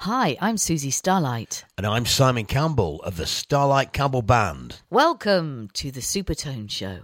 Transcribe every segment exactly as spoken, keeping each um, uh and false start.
Hi, I'm Susie Starlight. And I'm Simon Campbell of the Starlight Campbell Band. Welcome to the Supertone Show.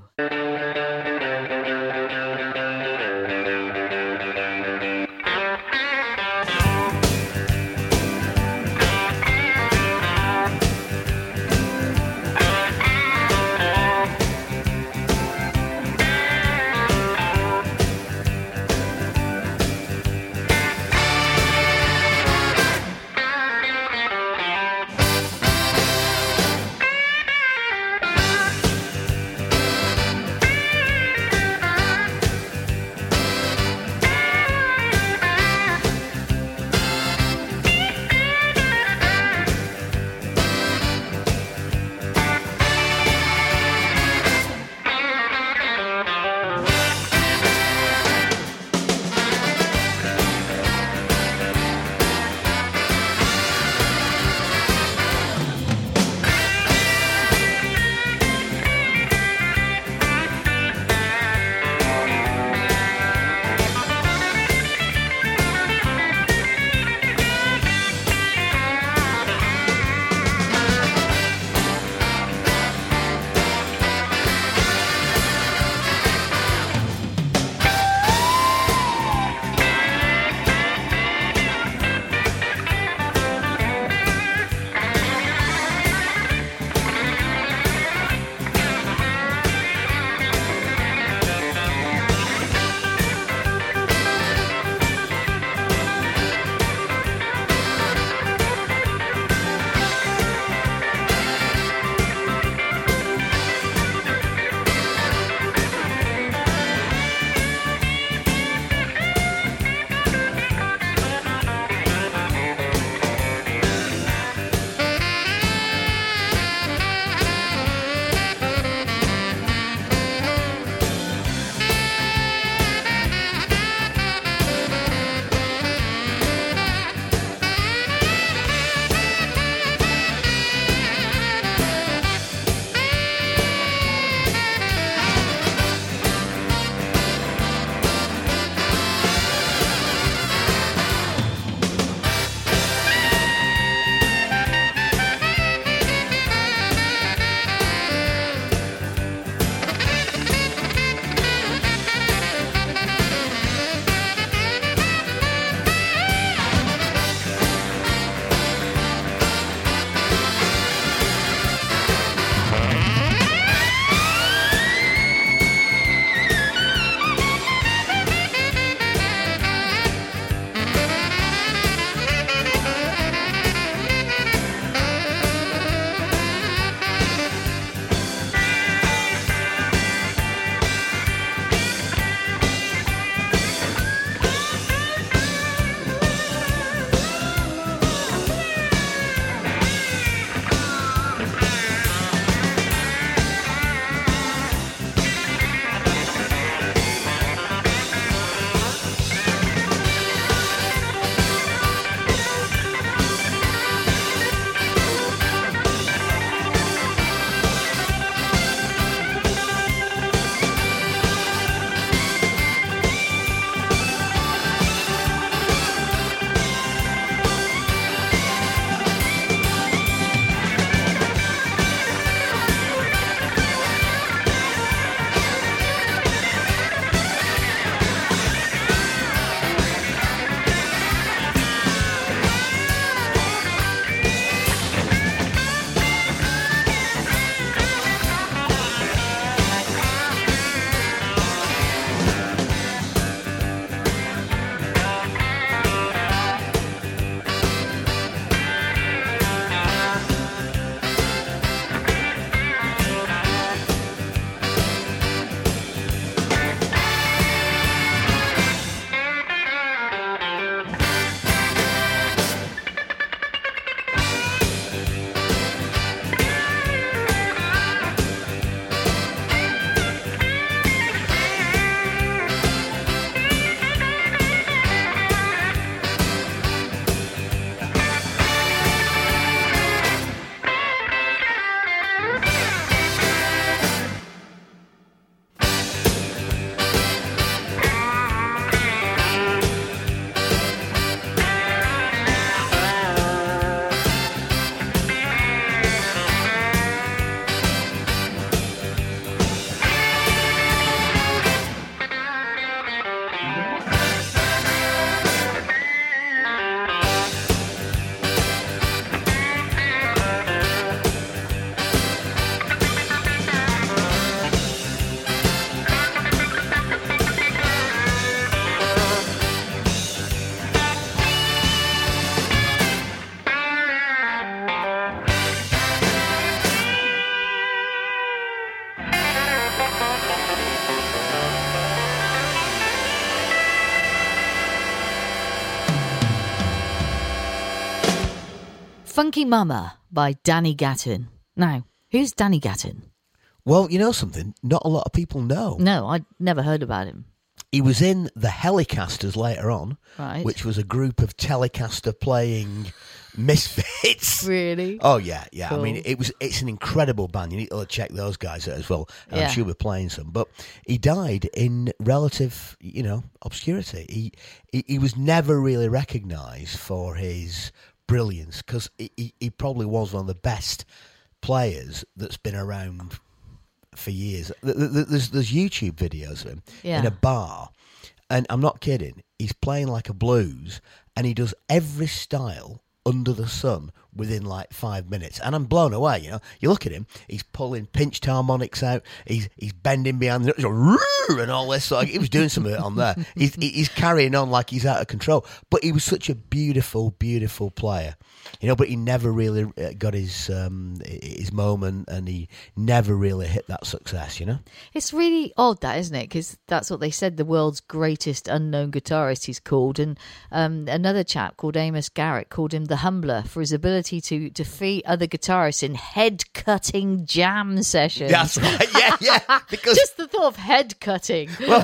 Funky Mama by Danny Gatton. Now, who's Danny Gatton? Well, you know something? Not a lot of people know. No, I'd never heard about him. He was in the Helicasters later on, Right. which was a group of Telecaster playing misfits. Really? Oh yeah, yeah. Cool. I mean, it was it's an incredible band. You need to check those guys out as well. And Yeah. I'm sure we're playing some. But he died in relative, you know, obscurity. He he, he was never really recognised for his brilliance because he, he, he probably was one of the best players that's been around for years. Th- th- th- There's there's YouTube videos of him Yeah. in a bar, and I'm not kidding. He's playing like a blues, and he does every style under the sun within like five minutes, and I'm blown away. You know, you look at him; he's pulling pinched harmonics out, he's he's bending behind the and all this. So he was doing some of it on there. He's he's carrying on like he's out of control. But he was such a beautiful, beautiful player, you know. But he never really got his um, his moment, and he never really hit that success. You know, It's really odd, that, isn't it? Because that's what they said the world's greatest unknown guitarist he's called. And um, another chap called Amos Garrett called him the Humbler for his ability to defeat other guitarists in head-cutting jam sessions. that's right. Yeah, yeah. Because Just the thought of head-cutting. well,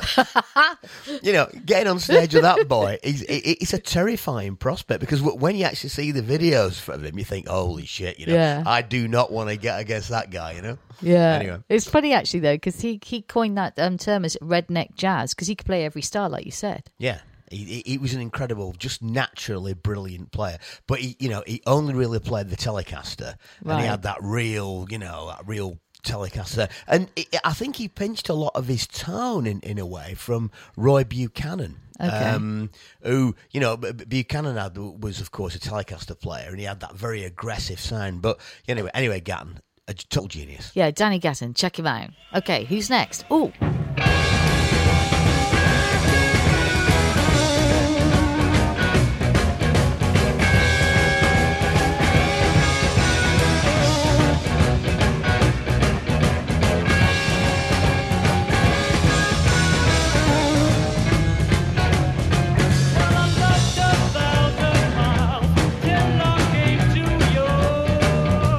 you know, getting on stage with that boy, he's, it, it's a terrifying prospect because w- when you actually see the videos from him, you think, holy shit, you know, Yeah. I do not want to get against that guy, you know? Yeah. Anyway. It's funny, actually, though, because he, he coined that um, term as redneck jazz because he could play every style, like you said. Yeah. He, he, he was an incredible, just naturally brilliant player. But, he, you know, he only really played the Telecaster. And Right. he had that real, you know, that real Telecaster. And it, I think he pinched a lot of his tone, in, in a way, from Roy Buchanan. Okay. Um, who, you know, B- B- Buchanan had, was, of course, a Telecaster player. And he had that very aggressive sound. But, anyway, anyway Gatton, a total genius. Yeah, Danny Gatton, check him out. Okay, who's next? Oh,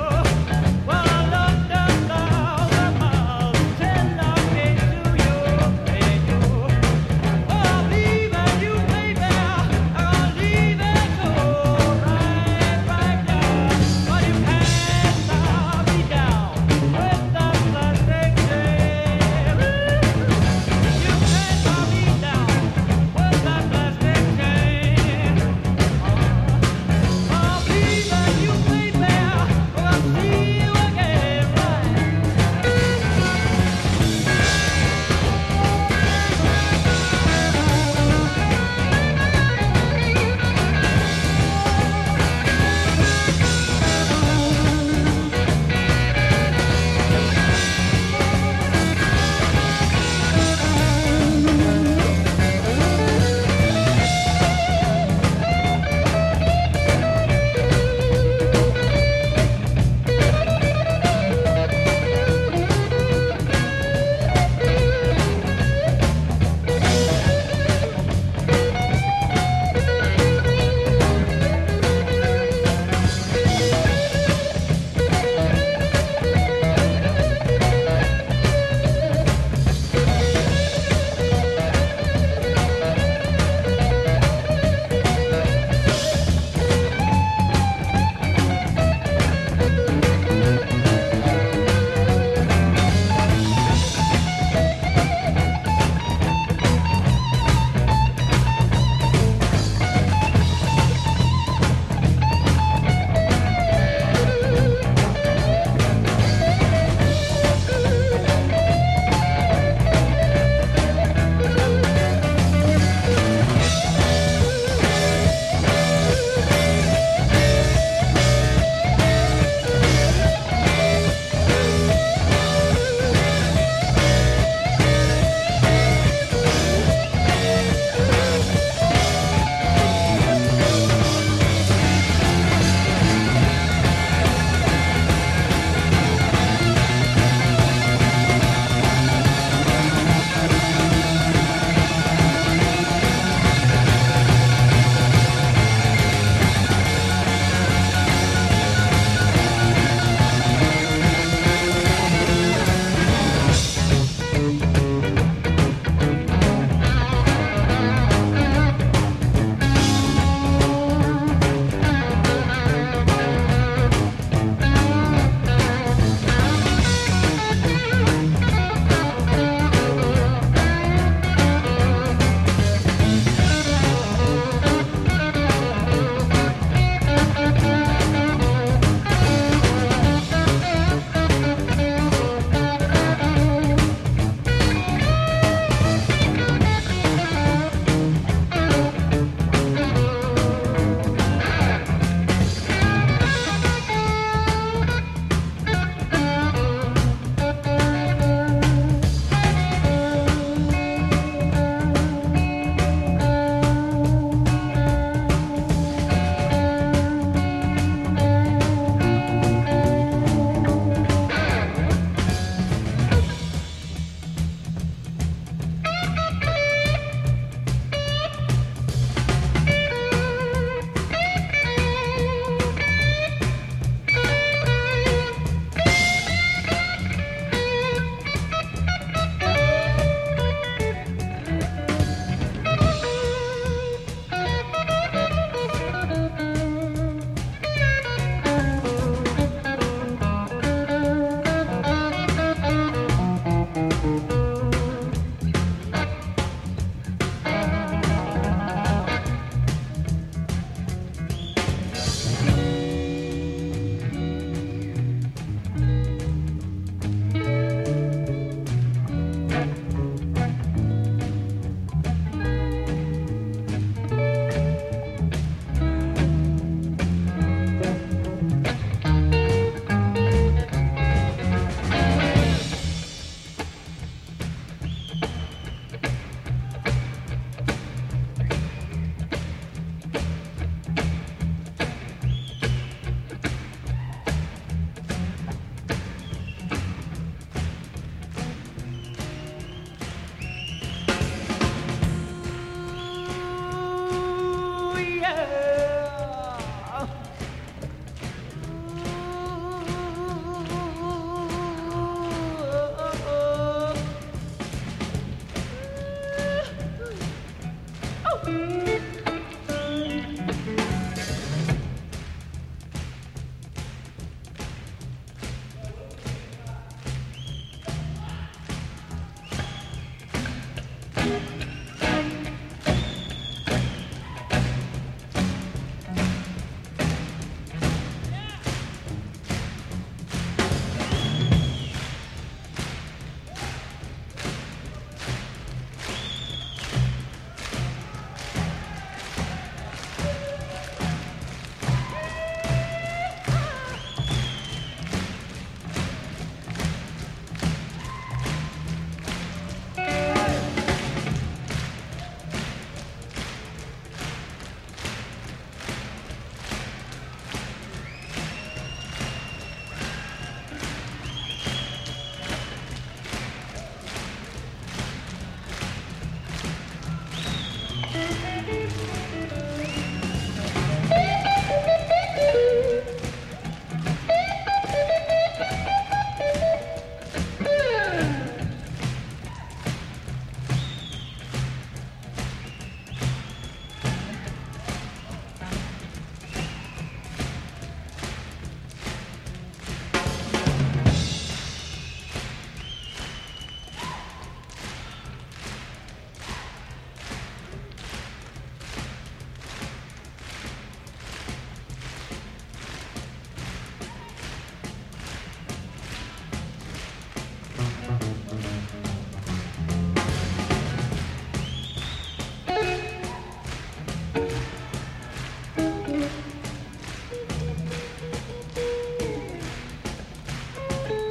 Well, I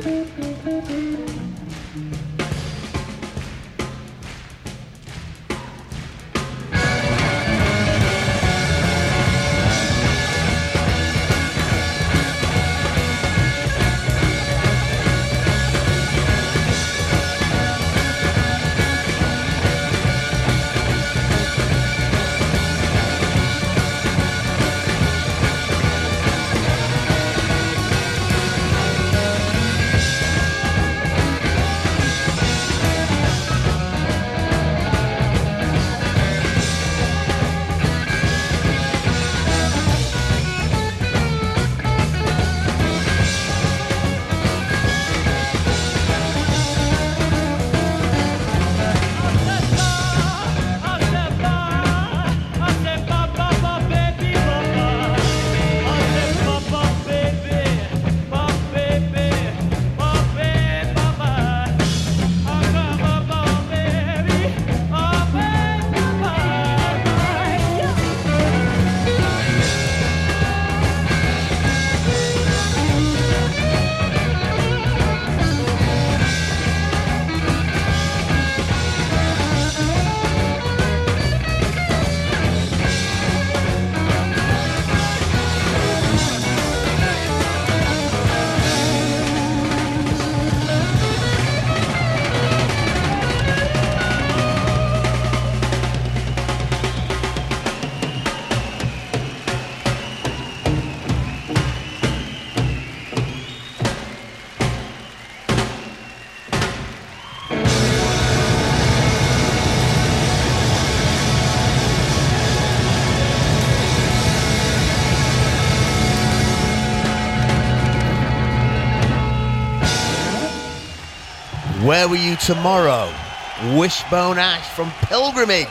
Where Were You Tomorrow? Wishbone Ash from Pilgrimage.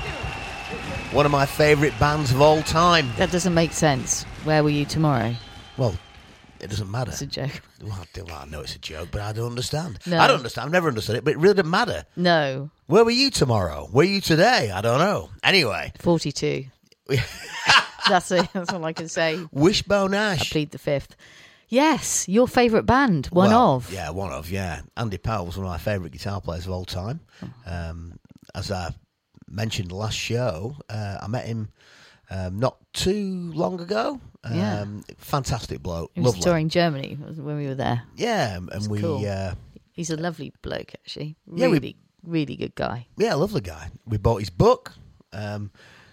One of my favourite bands of all time. That doesn't make sense. Where were you tomorrow? Well, it doesn't matter. It's a joke. Well, I, do, well, I know it's a joke, but I don't understand. No. I don't understand. I've never understood it, but it really doesn't matter. No. Where were you tomorrow? Where are you today? I don't know. Anyway. forty-two. That's it. That's all I can say. Wishbone I Ash. plead the fifth. Yes, your favourite band. One well, of. Yeah, one of, yeah. Andy Powell was one of my favourite guitar players of all time. Um, as I mentioned last show, uh, I met him um, not too long ago. Um, Yeah. Fantastic bloke. He was Lovely. touring Germany when we were there. Yeah, and It's we... cool. Uh, He's a lovely bloke, actually. Yeah, we- Really, really good guy. Yeah, lovely guy. We bought his book. Um,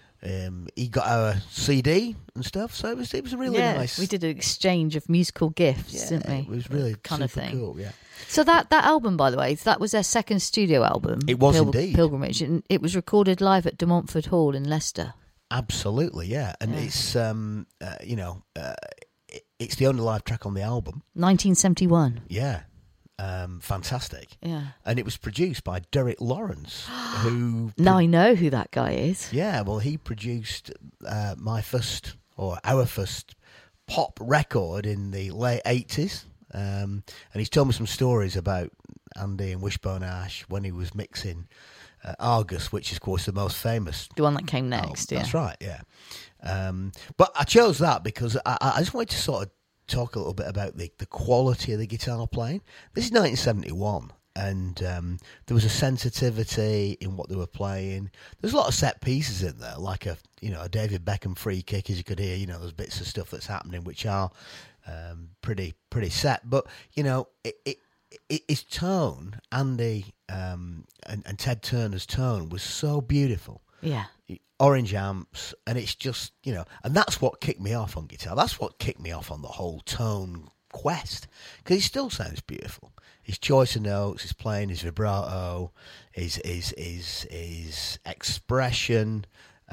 um, he got our C D and stuff, so it was it was a really yeah, nice. we did an exchange of musical gifts, Yeah, didn't we? it was really kind super of thing. cool. Yeah, So that, that album, by the way, that was their second studio album. It was indeed. Pilgrimage, and it was recorded live at De Montfort Hall in Leicester. absolutely. Yeah, and Yeah. it's um, uh, you know, uh, it, it's the only live track on the album. nineteen seventy-one. Yeah, um, fantastic. Yeah. And it was produced by Derek Lawrence, who Now I know who that guy is. yeah, well, he produced uh, my first or our first pop record in the late eighties. Um, and he's told me some stories about Andy and Wishbone Ash when he was mixing uh, Argus, which is, of course, the most famous. The one that came next, album. yeah. That's right, yeah. Um, but I chose that because I, I just wanted to sort of talk a little bit about the, the quality of the guitar playing. This is nineteen seventy-one. And um, there was a sensitivity in what they were playing. There's a lot of set pieces in there, like a you know a David Beckham free kick, as you could hear. You know, there's bits of stuff that's happening which are um, pretty pretty set. But you know, it, it, it, its tone, Andy um, and, and Ted Turner's tone was so beautiful. Yeah. Orange amps, and it's just you know, and that's what kicked me off on guitar. That's what kicked me off on the whole tone quest, because it still sounds beautiful. His choice of notes, his playing, his vibrato, his his his his expression,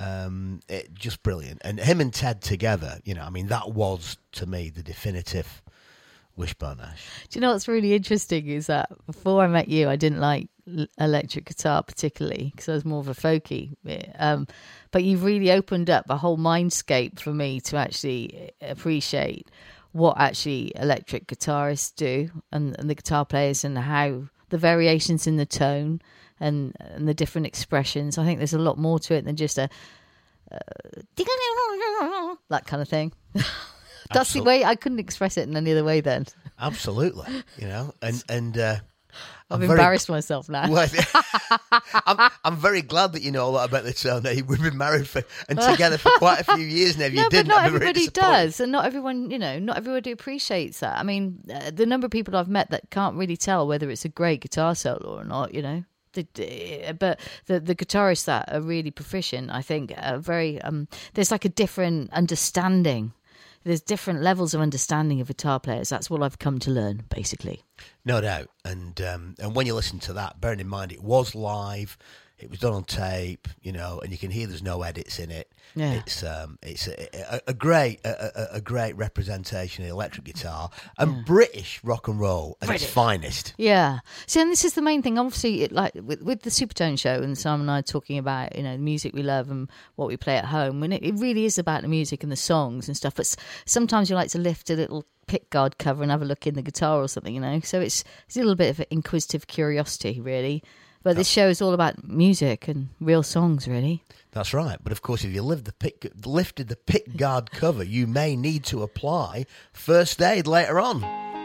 um, it, just brilliant. And him and Ted together, you know, I mean, that was to me the definitive Wishbone Ash. Do you know what's really interesting is that before I met you, I didn't like l- electric guitar particularly because I was more of a folky. Um, but you've really opened up a whole mindscape for me to actually appreciate what actually electric guitarists do and, and the guitar players and how the variations in the tone and, and the different expressions. I think there's a lot more to it than just a uh, that kind of thing. That's Absol- the way I couldn't express it in any other way then. Absolutely, you know, and and uh, I've I'm embarrassed very, myself now. well, I'm I'm very glad that you know a lot about the Tone. We've been married for and together for quite a few years now. If you no, didn't, but not I'd be very everybody disappointed. does, and not everyone, you know, not everybody appreciates that. I mean, uh, the number of people I've met that can't really tell whether it's a great guitar solo or not, you know. The, the- but the the guitarists that are really proficient, I think, are very. Um, there's like a different understanding. There's different levels of understanding of guitar players. That's what I've come to learn, basically. No doubt, and um, and when you listen to that, bearing in mind it was live, it was done on tape, you know, and you can hear there's no edits in it. Yeah. It's um, it's a, a, a great a, a, a great representation of electric guitar and Yeah. British rock and roll at British. its finest. Yeah. See, and this is the main thing. Obviously, it, like with, with the Supertone show, and Simon and I talking about, you know, the music we love and what we play at home. When it, it really is about the music and the songs and stuff. But s- sometimes you like to lift a little pickguard cover and have a look in the guitar or something, you know. So it's it's a little bit of an inquisitive curiosity, really. But this show is all about music and real songs, really. That's right. But of course, if you lift the pick, lifted the pick guard cover, you may need to apply first aid later on.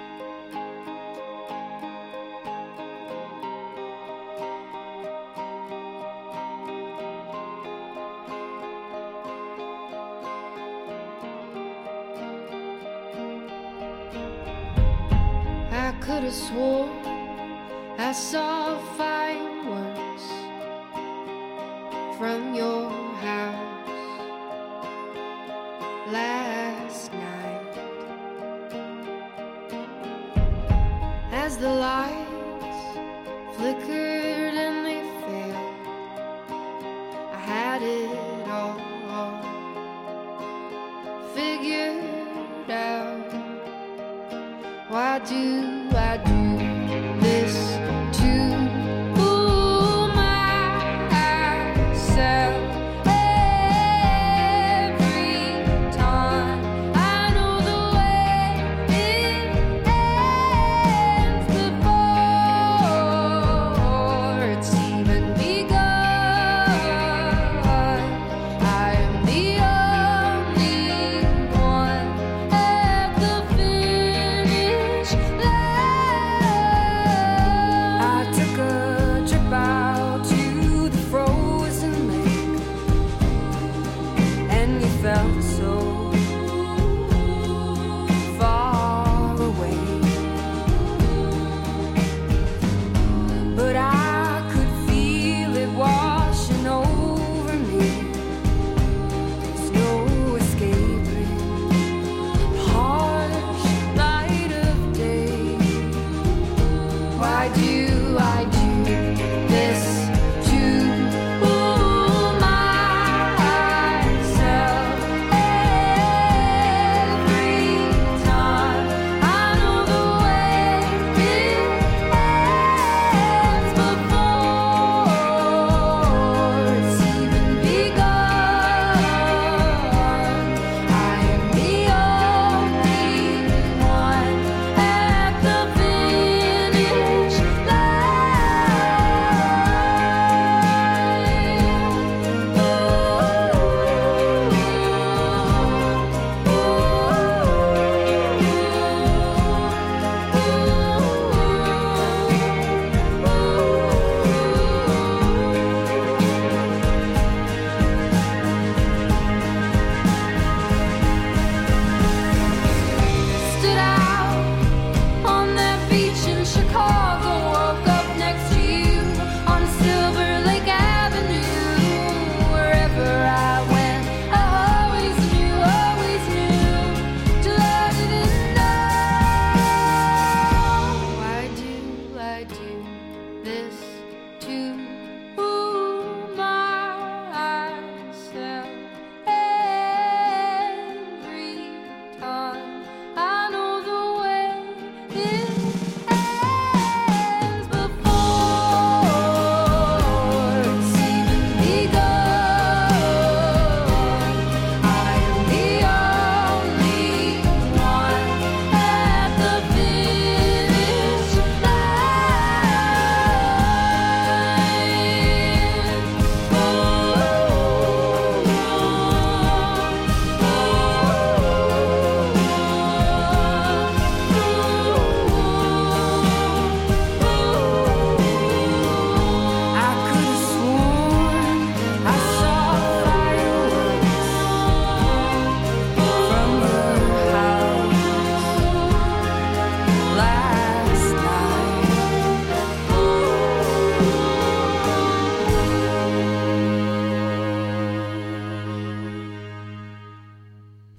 I could have swore I saw fireworks from your house last night. As the lights flickered and they failed, I had it all figured out. Why do I do this to myself every time? I know the way it ends before it's even begun. I am the only one at the finish line.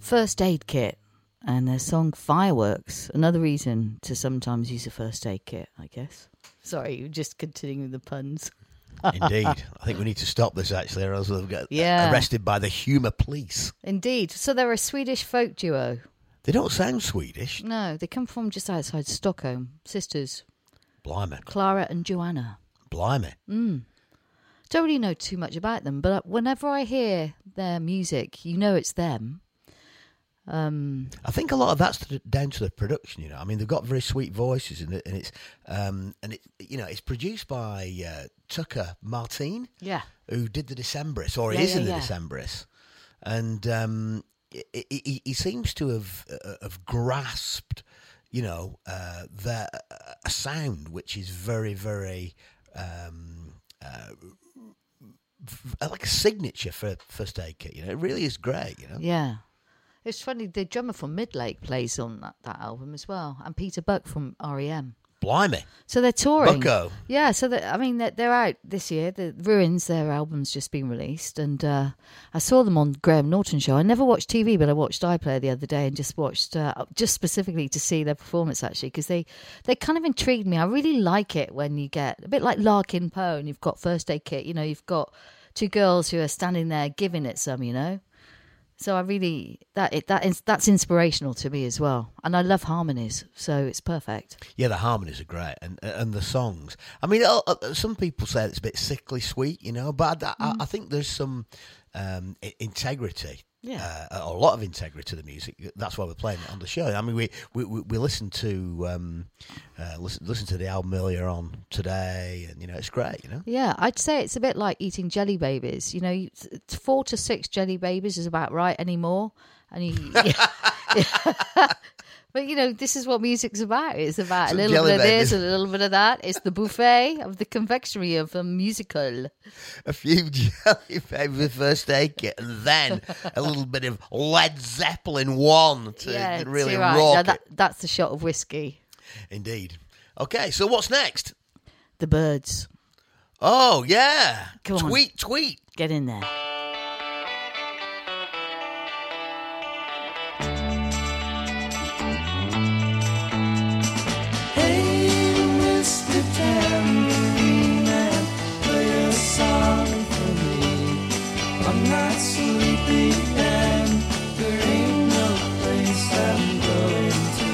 First Aid Kit and their song Fireworks. Another reason to sometimes use a first aid kit, I guess. Sorry, you're just continuing the puns. Indeed. I think we need to stop this, actually, or else we'll get Yeah. arrested by the humour police. Indeed. So they're a Swedish folk duo. They don't sound Swedish. No, they come from just outside Stockholm. Sisters, Blimey. Clara and Joanna. Blimey. Mm. Don't really know too much about them, but whenever I hear their music, you know it's them. Um, I think a lot of that's to, down to the production. You know, I mean, they've got very sweet voices, and, it, and it's um, and it you know it's produced by uh, Tucker Martin, yeah. who did the Decemberists, or Yeah, he is yeah, in the yeah. Decemberists, and um, he, he, he seems to have uh, have grasped, you know, uh, the a sound which is very very. Um, uh, like a signature for First Aid Kit, you know, it really is great, you know. Yeah. It's funny, the drummer from Midlake plays on that, that album as well, and Peter Buck from R E M. Blimey. So they're touring. Bucko. Yeah, so that I mean, they're, they're out this year. The Ruins, their album's just been released, and uh, I saw them on Graham Norton show. I never watched T V, but I watched iPlayer the other day and just watched, uh, just specifically to see their performance, actually, because they, they kind of intrigued me. I really like it when you get, a bit like Larkin Poe, and you've got First Aid Kit, you know, you've got two girls who are standing there giving it some, you know. So I really that it that is that's inspirational to me as well, and I love harmonies, so it's perfect. Yeah, the harmonies are great, and and the songs. I mean, uh, uh, some people say it's a bit sickly sweet, you know, but I, I, I think there's some um, i- integrity. Yeah. Uh, a lot of integrity to the music. That's why we're playing it on the show. I mean, we we, we, we listened to um, uh, listen listen to the album earlier on today, and you know, it's great. You know. Yeah, I'd say it's a bit like eating jelly babies. You know, you- it's four to six jelly babies is about right anymore, and you. But you know, this is what music's about. It's about Some a little jelly bit of babies. this, a little bit of that. It's the buffet of the confectionery of a musical. A few jelly babies with First Aid Kit, and then a little bit of Led Zeppelin one to Yeah, really you're right. rock Now it. that, that's the shot of whiskey. Indeed. Okay, so what's next? The Birds. Oh yeah, Come on. tweet, tweet. Get in there. Hey, Mister Tambourine Man, play a song for me. I'm not sleepy and there ain't no place I'm going to.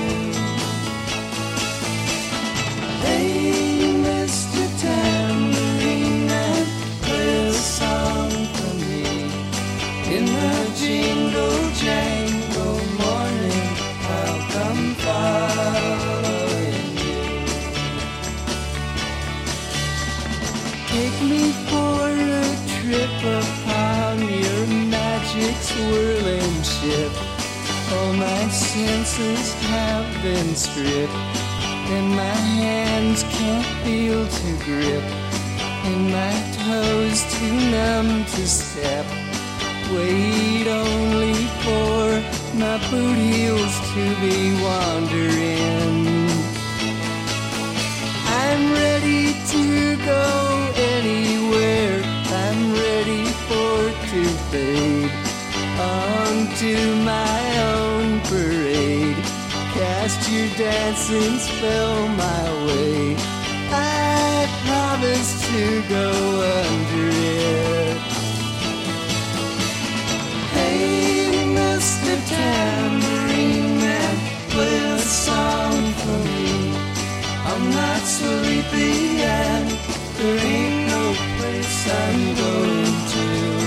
Hey, Mister Tambourine Man, play a song for me. In the jingle jangle morning, I'll come following you. Take me for a trip upon your magic swirling ship. All my senses have been stripped, and my hands can't feel to grip, and my toes too numb to step. Wait only for my boot heels to be wandering. I'm ready to go anywhere. I'm ready for to fade onto my own parade. Cast your dancing spell my way. I promise to go under it. Hey, Mister Tambourine Man, play a song for me. I'm not sleepy and there ain't no place I'm going to.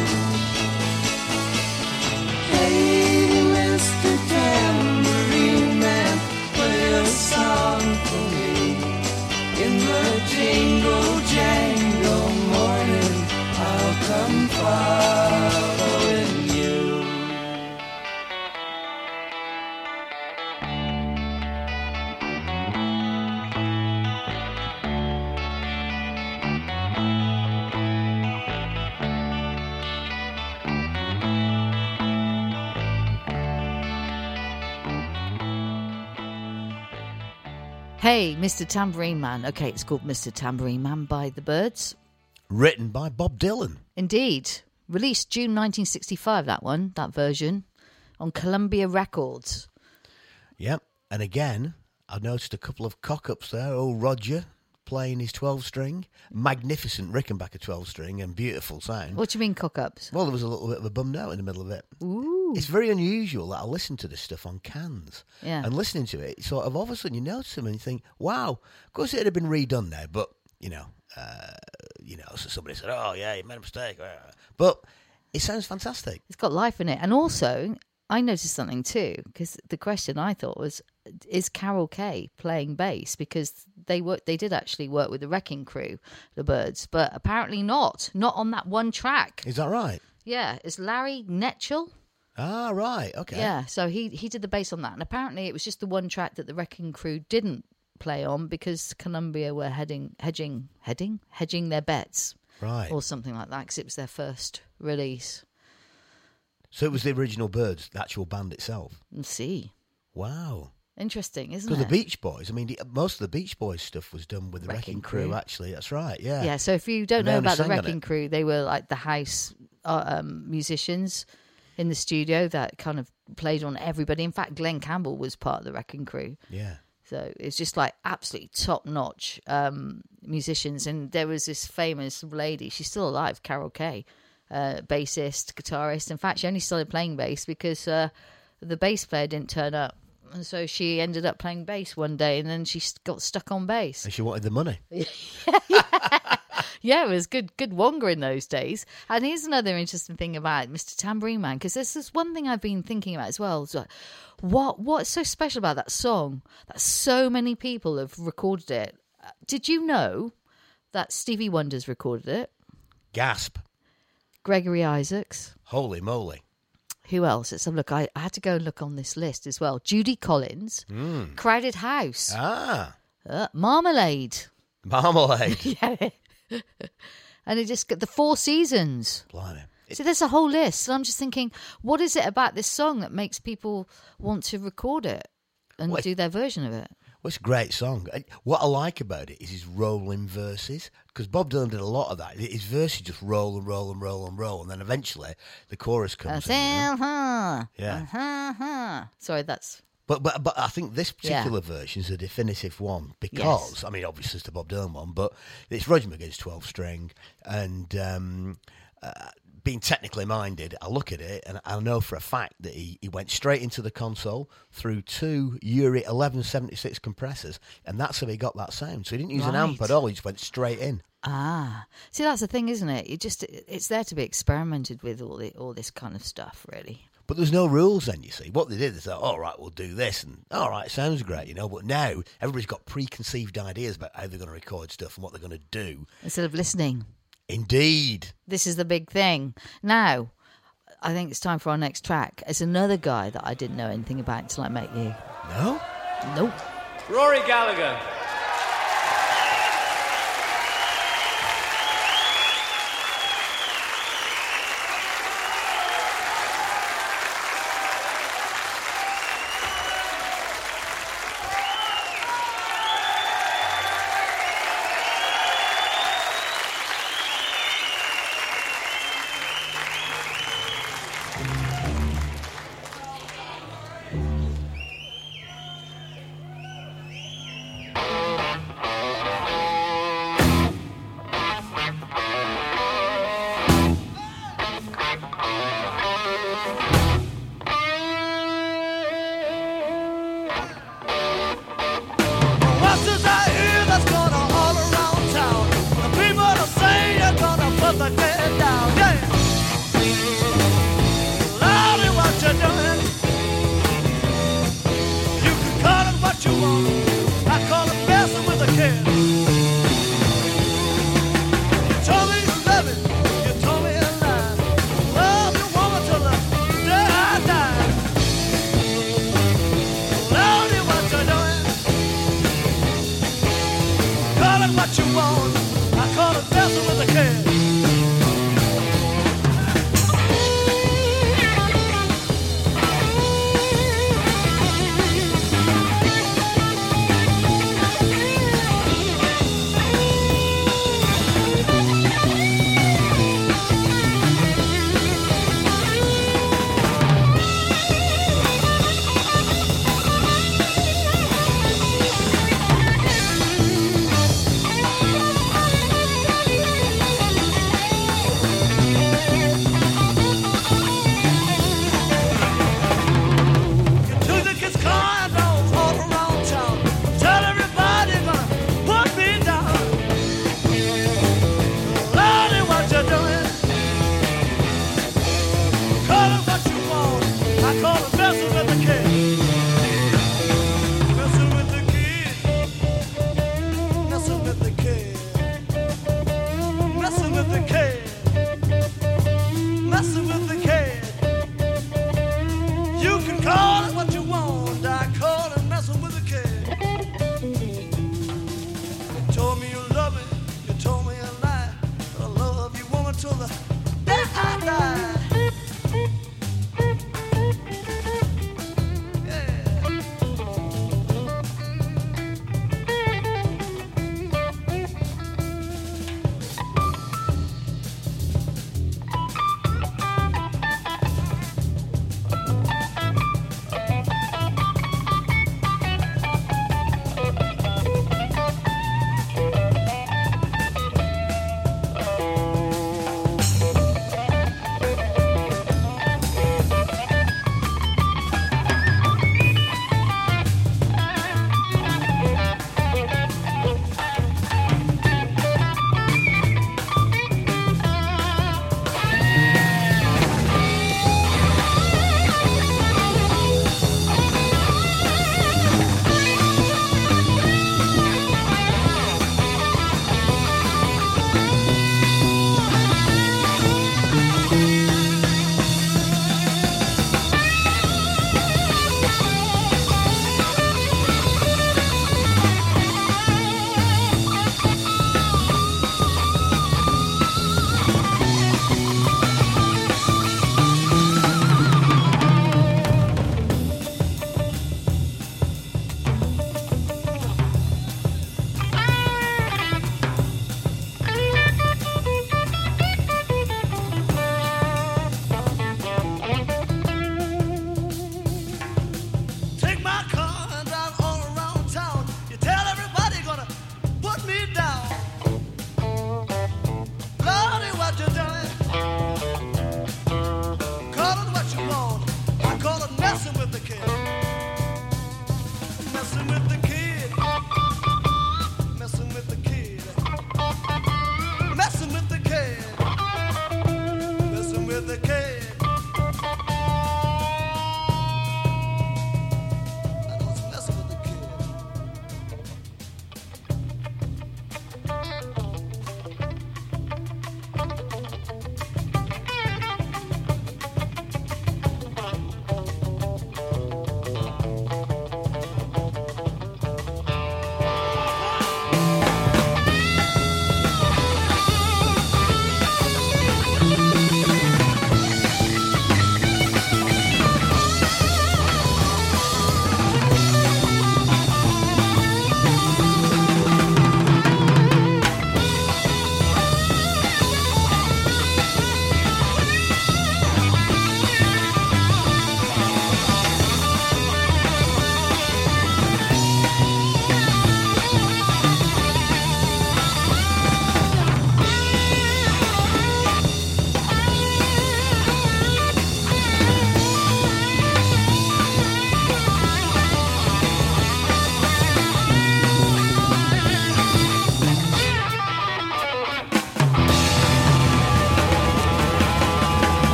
Hey, Mister Tambourine Man, play a song for me. In the jingle jangle morning, I'll come following you. Hey, Mister Tambourine Man. Okay, it's called Mister Tambourine Man by The Birds. Written by Bob Dylan. Indeed. Released June nineteen sixty-five, that one, that version. on Columbia Records. Yep. And again, I noticed a couple of cock-ups there. Old Roger playing his twelve-string. Magnificent Rickenbacker twelve-string and beautiful sound. What do you mean cock-ups? Well, there was a little bit of a bum note in the middle of it. Ooh. It's very unusual that I listen to this stuff on cans. Yeah. And listening to it, sort of all of a sudden you notice them and you think, wow, of course it'd have been redone now, but, you know, uh, you know, so somebody said, oh, yeah, you made a mistake. But it sounds fantastic. It's got life in it. And also, I noticed something too, because the question I thought was, is Carol Kay playing bass? Because they work, they did actually work with the Wrecking Crew, the Byrds, but apparently not. Not on that one track. Is that right? Yeah, it's Larry Netchell. Ah, right, okay. Yeah, so he, he did the bass on that. And apparently it was just the one track that the Wrecking Crew didn't play on because Columbia were heading, hedging, heading? Hedging their bets. Right. Or something like that, because it was their first release. So it was the original Byrds, the actual band itself? Let's see. Wow. Interesting, isn't Because it? the Beach Boys, I mean, the, most of the Beach Boys stuff was done with the Wrecking Wrecking Crew, Crew. actually. That's right, yeah. Yeah, so if you don't And they know only about the sang on Wrecking it. Crew, they were like the house uh, um, musicians in the studio that kind of played on everybody. In fact, Glenn Campbell was part of the Wrecking Crew. Yeah. So it's just like absolutely top-notch um, musicians. And there was this famous lady, she's still alive, Carol Kay, uh, bassist, guitarist. In fact, she only started playing bass because uh, the bass player didn't turn up. And so she ended up playing bass one day, and then she got stuck on bass. And she wanted the money. Yeah, it was good good wonga in those days. And here's another interesting thing about Mister Tambourine Man, because this is one thing I've been thinking about as well. Is like, what What's so special about that song that so many people have recorded it? Did you know that Stevie Wonder's recorded it? Gasp. Gregory Isaacs. Holy moly. Who else? Let's have a look. I, I had to go and look on this list as well. Judy Collins. Mm. Crowded House. Ah. Uh, Marmalade. Marmalade. Yeah. And it just got the Four Seasons. Blimey. So there's a whole list. And I'm just thinking, what is it about this song that makes people want to record it and Well, do their version of it? Well, it's a great song. And what I like about it is his rolling verses, because Bob Dylan did a lot of that. His verses just roll and roll and roll and roll, and then eventually the chorus comes in. You know? Uh-huh. Yeah. Uh-huh. Sorry, that's... But but but I think this Yeah. particular version is a definitive one because, Yes. I mean, obviously it's the Bob Dylan one, but it's Roger McGuinn's twelve-string, and um, uh, being technically minded, I look at it and I know for a fact that he, he went straight into the console through two Uri eleven seventy-six compressors, and that's how he got that sound. So he didn't use an amp Right. at all, he just went straight in. Ah. See, that's the thing, isn't it? It just It's there to be experimented with, all the, all this kind of stuff, really. But there's no rules then, you see. What they did is they thought, all right, we'll do this, and all right, sounds great, you know. But now everybody's got preconceived ideas about how they're going to record stuff and what they're going to do. Instead of listening. Indeed. This is the big thing. Now, I think it's time for our next track. It's another guy that I didn't know anything about until I met you. No? Nope. Rory Gallagher. Thank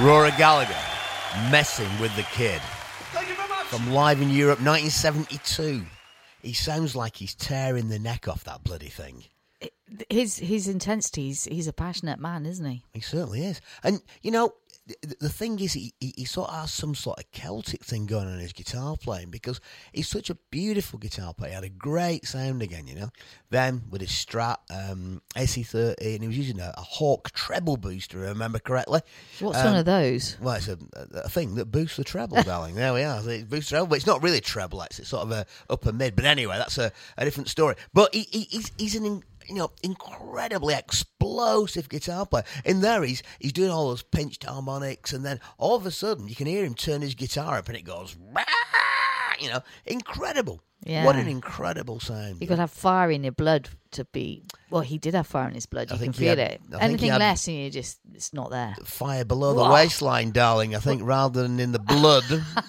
Rory Gallagher, Messing with the Kid. Thank you very much. From Live in Europe, nineteen seventy-two. He sounds like he's tearing the neck off that bloody thing. His his intensity, he's, he's a passionate man, isn't he? He certainly is. And, you know, the, the thing is, he, he, he sort of has some sort of Celtic thing going on in his guitar playing because he's such a beautiful guitar player. He had a great sound again, you know. Then, with his Strat um, S E thirty, and he was using a, a Hawk treble booster, if I remember correctly. What's Um, one of those? Well, it's a, a thing that boosts the treble, darling. There we are. It boosts the treble, but it's not really a treble. It's sort of a upper mid. But anyway, that's a, a different story. But he, he, he's, he's an in, you know incredibly explosive guitar player. In there, he's he's doing all those pinched harmonics, and then all of a sudden, you can hear him turn his guitar up, and it goes, "Rah!" you know, incredible. Yeah. What an incredible sound. You got to have fire in your blood to be. Well, he did have fire in his blood. I You can think he feel had- it. I think he Anything had- less, and you just it's not there. Fire below the Whoa. waistline, darling. I think rather than in the blood.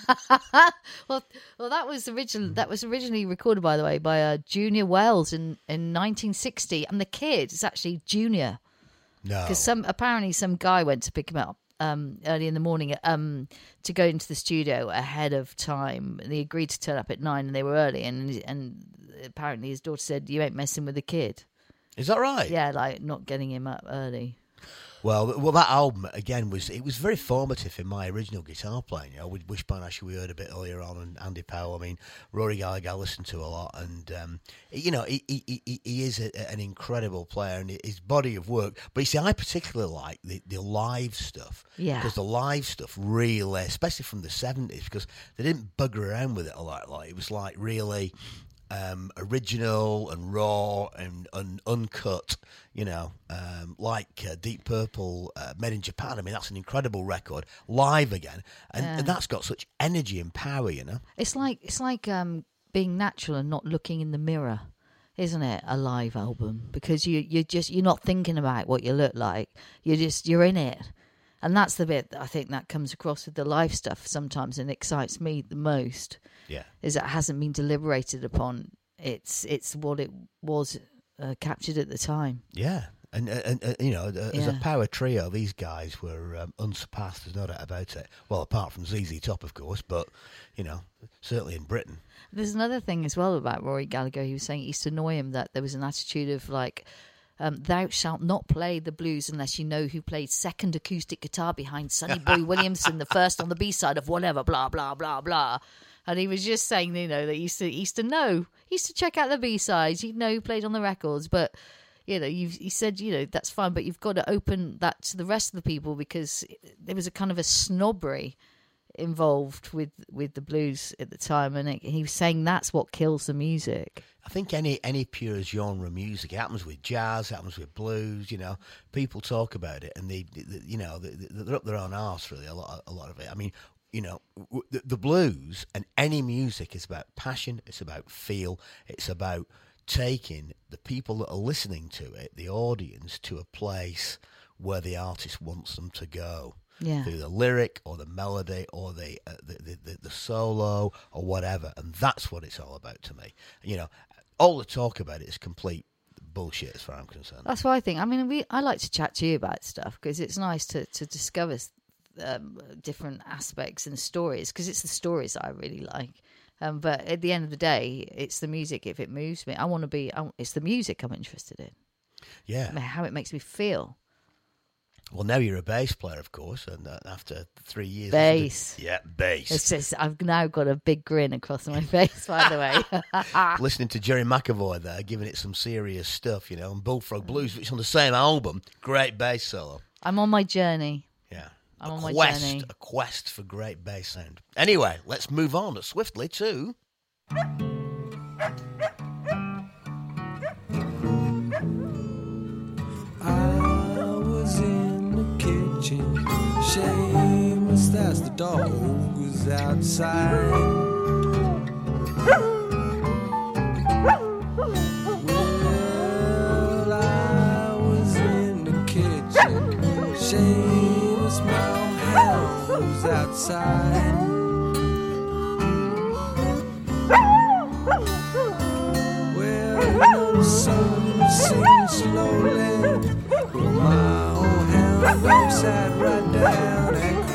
Well, well, that was original. That was originally recorded, by the way, by uh, Junior Wells in, in nineteen sixty, and the kid is actually Junior No. because some apparently some guy went to pick him up um, early in the morning um, to go into the studio ahead of time, and he agreed to turn up at nine, and they were early, and and apparently his daughter said, "You ain't messing with the kid." Is that right? Yeah, like not getting him up early. Well, well, that album again was it was very formative in my original guitar playing. You know, with Wishbone Ash we heard a bit earlier on, and Andy Powell. I mean, Rory Gallagher I listened to a lot, and um, you know, he he, he, he is a, an incredible player, and his body of work. But you see, I particularly like the, the live stuff, Yeah. because the live stuff really, especially from the seventies, because they didn't bugger around with it a lot. Like it was like really. Um, original and raw and, and uncut, you know, um, like uh, Deep Purple, uh, Made in Japan. I mean, that's an incredible record, live again, and, Yeah. and that's got such energy and power, you know. It's like it's like um, being natural and not looking in the mirror, isn't it? A live album, because you you just you're not thinking about what you look like. You're just you're in it, and that's the bit that I think that comes across with the live stuff sometimes and excites me the most. Yeah, Is it hasn't been deliberated upon. It's it's what it was uh, captured at the time. yeah. And, and, and you know, uh, as a Yeah. power trio, these guys were um, unsurpassed. There's no doubt about it. Well, apart from Z Z Top, of course, but you know, certainly in Britain. There's another thing as well about Rory Gallagher. He was saying it used to annoy him that there was an attitude of like, um, thou shalt not play the blues unless you know who played second acoustic guitar behind Sonny Boy Williamson, the first on the B-side of whatever, blah, blah, blah, blah. And he was just saying, you know, that he used to, he used to know. He used to check out the B-sides. He'd know who played on the records. But, you know, you've, he said, you know, that's fine, but you've got to open that to the rest of the people because there was a kind of a snobbery involved with, with the blues at the time. And it, he was saying that's what kills the music. I think any any pure genre music, it happens with jazz, it happens with blues. You know, people talk about it, and they, they you know, they, they're up their own arse really. A lot, a lot of it. I mean, you know, the, the blues and any music is about passion. It's about feel. It's about taking the people that are listening to it, the audience, to a place where the artist wants them to go. Yeah. Through the lyric or the melody or the, uh, the, the, the the solo or whatever, and that's what it's all about to me. You know, all the talk about it is complete bullshit as far as I'm concerned. That's what I think. I mean, we I like to chat to you about stuff because it's nice to, to discover um, different aspects and stories because it's the stories that I really like. Um, but at the end of the day, it's the music. If it moves me, I want to be. I, it's the music I'm interested in. Yeah. I mean, how it makes me feel. Well, now you're a bass player, of course, and uh, after three years, Bass. Yeah, bass. It's just I've now got a big grin across my face. By the way, Listening to Jerry McAvoy there, giving it some serious stuff, you know, and Bullfrog Blues, which is on the same album, great bass solo. I'm on my journey. Yeah. I'm a on my quest, journey. a quest for great bass sound. Anyway, let's move on swiftly to. I was in the kitchen, shameless as the dog was outside. Well, I was in the kitchen, shameless my hound was outside. Well, you know the sun sings slowly, but my old hound sat right down and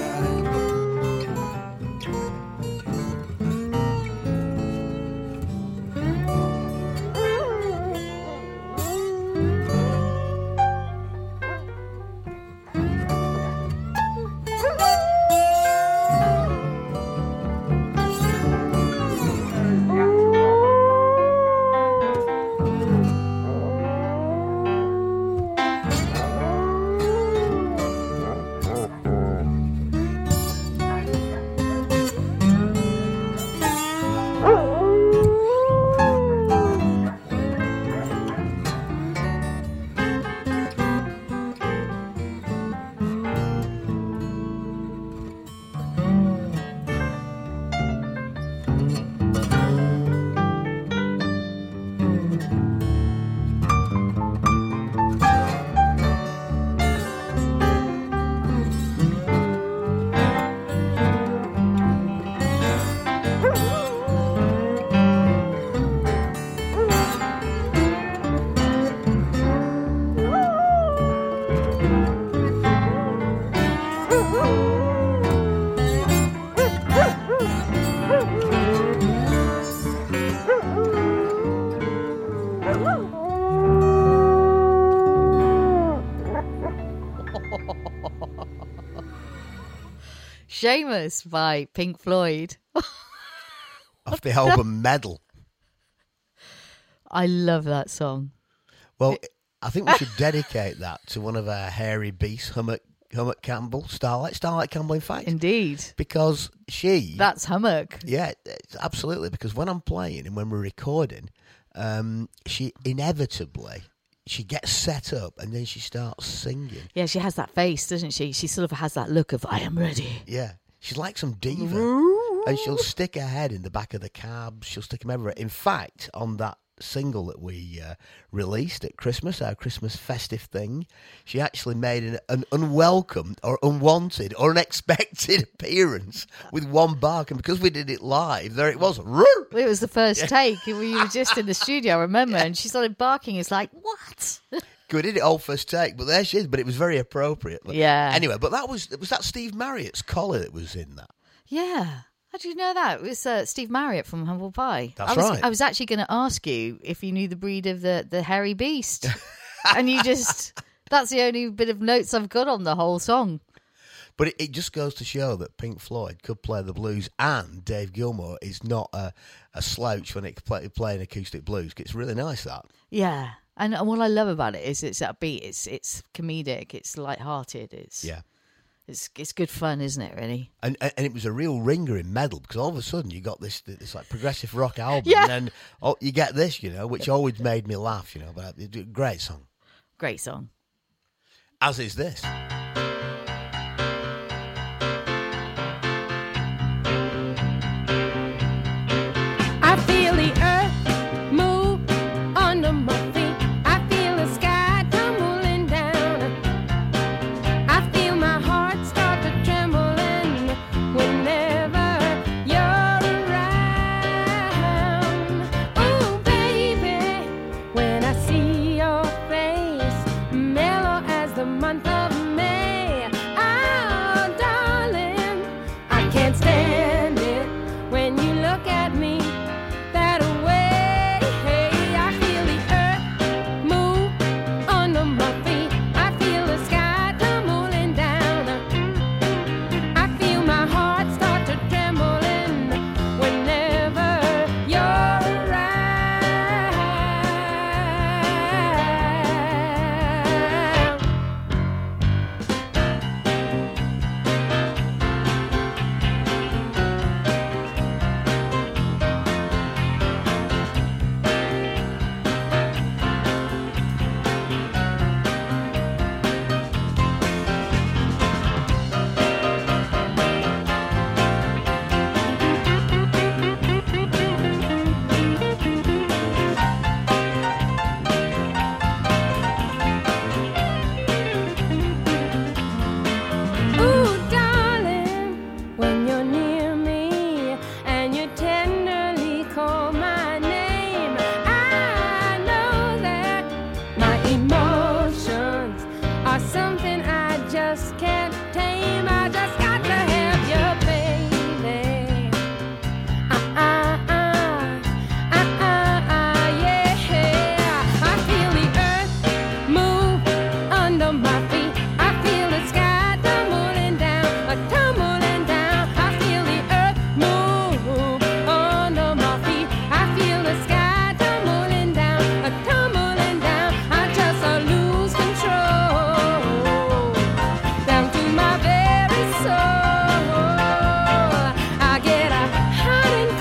Seamus by Pink Floyd. Off the album Medal. I love that song. Well, I think we should dedicate that to one of our hairy beasts, Hummock, Hummock Campbell, Starlight, Starlight Campbell, in fact. Indeed. Because she... That's Hummock. Yeah, absolutely. Because when I'm playing and when we're recording, um, she inevitably... She gets set up and then she starts singing. Yeah, she has that face, doesn't she? She sort of has that look of, I am ready. Yeah. She's like some diva. And she'll stick her head in the back of the cab. She'll stick them everywhere. In fact, on that single that we uh, released at Christmas, our Christmas festive thing, she actually made an, an unwelcome or unwanted or unexpected appearance with one bark. And because we did it live, there it was. It was the first take. We were just in the studio, I remember, and she started barking. It's like, what? We did it all first take, but there she is. But it was very appropriate. Yeah. Anyway, but that was was that Steve Marriott's collar that was in that. Yeah. How do you know that? It was uh, Steve Marriott from Humble Pie. That's I was, right. I was actually going to ask you if you knew the breed of the, the hairy beast. And you just... That's the only bit of notes I've got on the whole song. But it, it just goes to show that Pink Floyd could play the blues, and Dave Gilmour is not a, a slouch when it play, playing acoustic blues. It's really nice, that. Yeah. And, and what I love about it is it's upbeat, it's it's comedic, it's light-hearted, it's... Yeah. It's it's good fun, isn't it, really? And and it was a real ringer in Medal, because all of a sudden you got this this like progressive rock album, Yeah. and then oh, you get this, you know, which always made me laugh, you know. But it's a great song, Great song. as is this. I feel the earth move under my feet. I feel the sky tumbling down. I feel my heart start to trembling whenever you're around. Oh, baby, when I see your face, mellow as the month of May. Oh, darling, I can't stand it when you look at me that way. I feel the earth move under my feet. I feel the sky tumbling down. I feel my heart start to trembling whenever you're around. Ooh, darling, when you're near me and you tenderly call my name, I know that my emotions are something I just can't tame. I just got to have you, baby. Uh, uh, uh, uh, uh, uh, yeah. I feel the earth move under my feet. I feel the sky tumbling down, a tumbling down. I feel the earth move under my feet. I feel the sky tumbling down, a tumbling down. I just uh, lose control down to my very soul. I get a hot and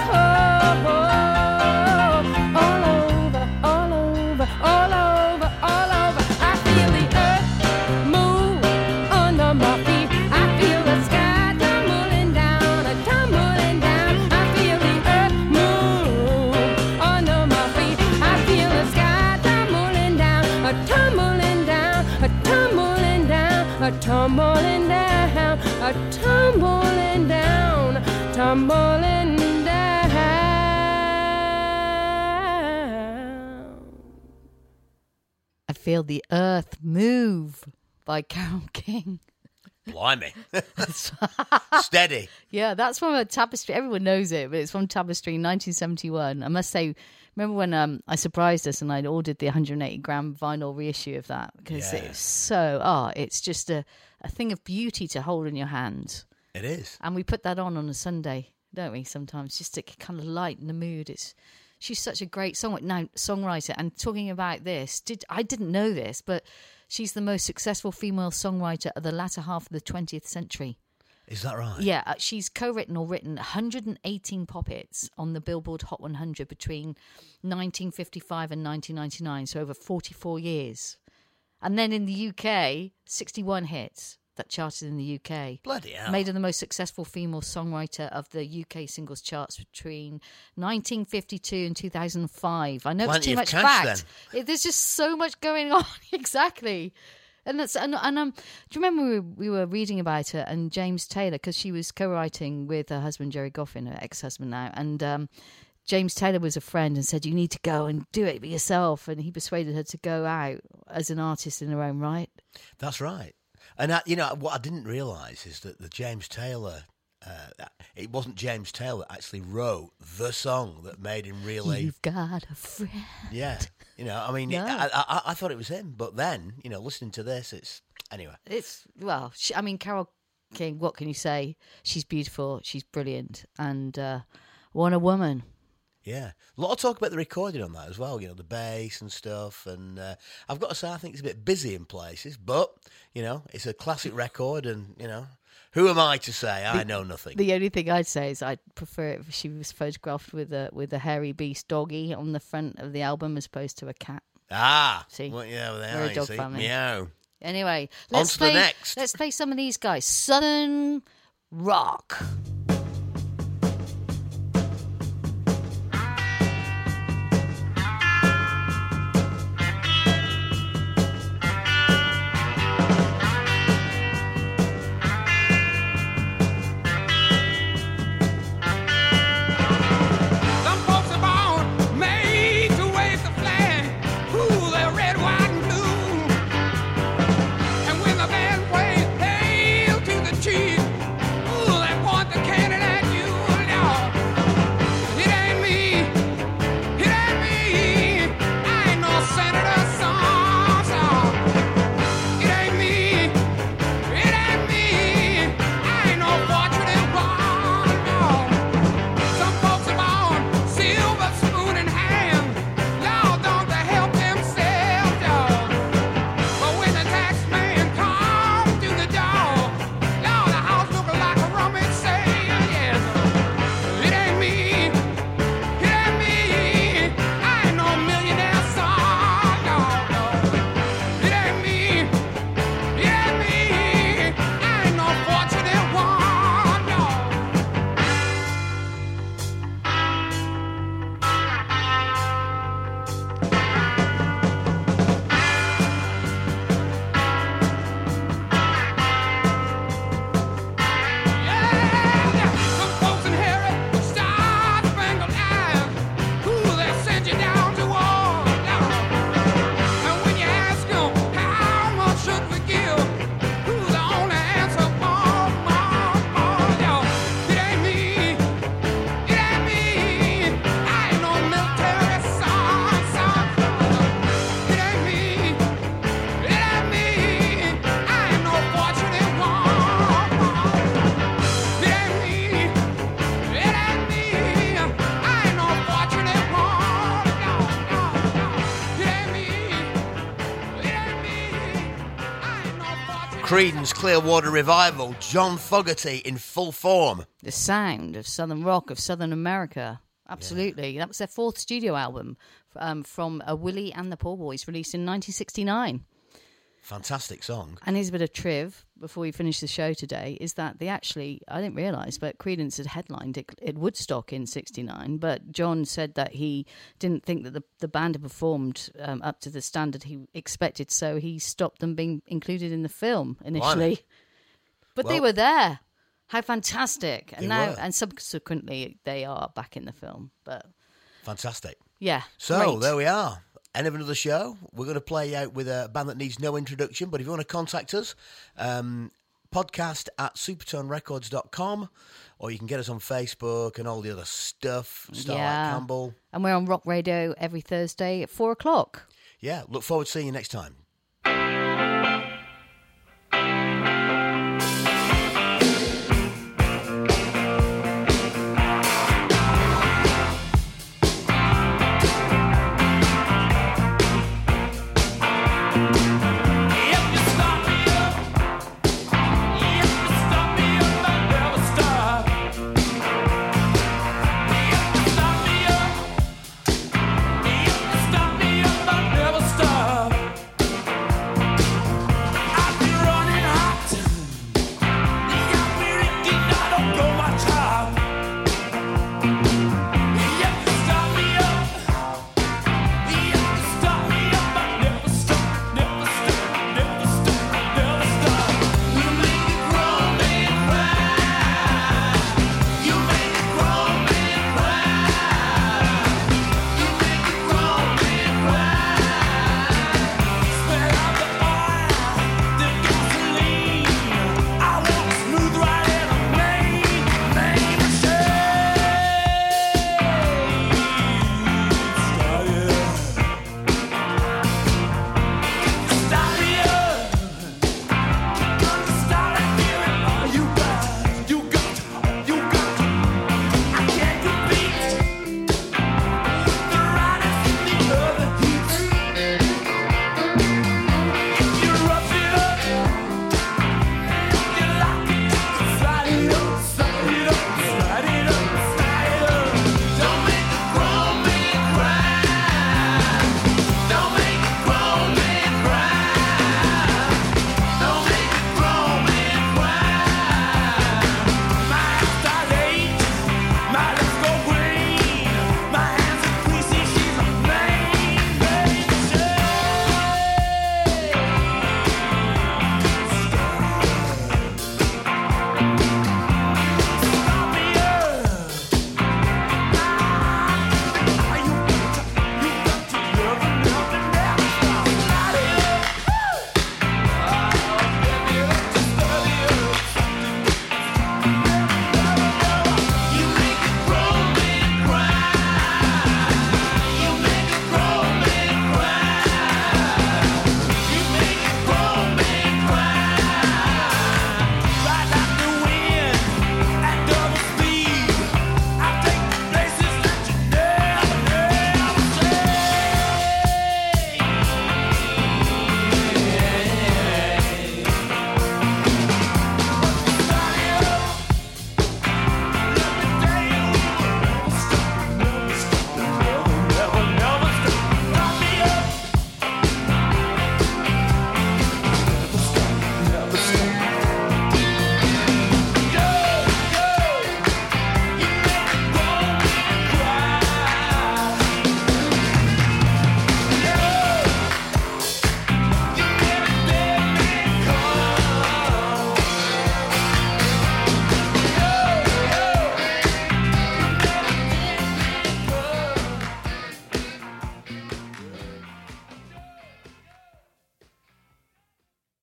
cold all over, all over, all over, all over. I feel the earth move under my feet. I feel the sky tumbling down, a tumbling down. I feel the earth move under my feet. I feel the sky tumbling down, a tumbling down, a tumbling down, a tumbling down, a tumbling down, tumbling down. I Feel the Earth Move by Carole King. Blimey, steady. Yeah, that's from a Tapestry. Everyone knows it, but it's from Tapestry, nineteen seventy-one. I must say, remember when um, I surprised us and I'd ordered the one hundred eighty gram vinyl reissue of that because Yeah. it's so, oh, it's just a, a thing of beauty to hold in your hand. It is. And we put that on on a Sunday, don't we, sometimes, just to kind of lighten the mood. It's She's such a great song, now, songwriter. And talking about this, did I didn't know this, but she's the most successful female songwriter of the latter half of the twentieth century. Is that right? Yeah, uh, she's co-written or written one hundred eighteen pop hits on the Billboard Hot one hundred between nineteen fifty-five and nineteen ninety-nine, so over forty-four years. And then in the U K, sixty-one hits that charted in the U K. Bloody hell. Made her the most successful female songwriter of the U K singles charts between nineteen fifty-two and two thousand five. I know Plenty it's too of much cash, fact. It, there's just so much going on. Exactly. And that's and, and um, do you remember we were, we were reading about her and James Taylor, because she was co-writing with her husband Jerry Goffin, her ex-husband now, and um, James Taylor was a friend and said, you need to go and do it yourself, and he persuaded her to go out as an artist in her own right. That's right. And, I, you know, what I didn't realise is that the James Taylor, uh, it wasn't James Taylor that actually wrote the song that made him really... You've got a friend. Yeah. You know, I mean, No. it, I, I, I thought it was him. But then, you know, listening to this, it's... Anyway. It's, well, she, I mean, Carole King, what can you say? She's beautiful, she's brilliant, and uh, what a woman. Yeah. A lot of talk about the recording on that as well, you know, the bass and stuff. And uh, I've got to say, I think it's a bit busy in places, but, you know, it's a classic record and, you know, who am I to say? I know nothing. The only thing I'd say is I'd prefer it if she was photographed with a with a hairy beast doggy on the front of the album as opposed to a cat. Ah. See? Well, yeah, well, We're there a you dog see. family. Meow. Anyway, On let's to the play. next. Let's play some of these guys. Southern rock. Some folks are born made to wave the flag. Ooh, they're red, white, and blue. And when the band plays "Hail to the Chief," ooh, they point the cannon at you. Now, it ain't me, it ain't me. I ain't no senator, son, son. It ain't me, it ain't me. I ain't no fortunate one, no. Some folks are born silver spoon in hand. Lord, don't they help themselves, dog? But when the tax man comes to the door, Lord, the house look like a rummage sale, yes. It ain't me, it ain't me. I ain't no millionaire son, no, no. It ain't me, it ain't me. I ain't no fortunate one, no. Yeah, some folks inherit star-spangled eyes. Ooh, they send you down to war. And when you ask 'em how much should we give, ooh, the only answer, more, more, more. Yo, it ain't me, it ain't me. I ain't no military son, son. It ain't me, it ain't me. I ain't no fortunate one. It ain't me, it ain't me. I ain't no fortunate one. No, no, no. It ain't me, it ain't me. I ain't no fortunate. Creedence Clearwater Revival, John Fogerty in full form. The sound of Southern rock, of Southern America. Absolutely. That was their fourth studio album um, from uh, Willie and the Poor Boys, released in nineteen sixty-nine. Fantastic song. And here's a bit of triv before we finish the show today, is that they actually, I didn't realise, but Creedence had headlined at, at Woodstock in sixty-nine, but John said that he didn't think that the, the band had performed um, up to the standard he expected, so he stopped them being included in the film initially. Blimey. But they Well- were there. How fantastic. And They now, were. and subsequently, they are back in the film. But Fantastic. yeah. So, great. there we are. End of another show. We're going to play out with a band that needs no introduction, but if you want to contact us, um, podcast at supertone records dot com, or you can get us on Facebook and all the other stuff. Starlight Yeah. Campbell. And we're on Rock Radio every Thursday at four o'clock. Yeah, look forward to seeing you next time.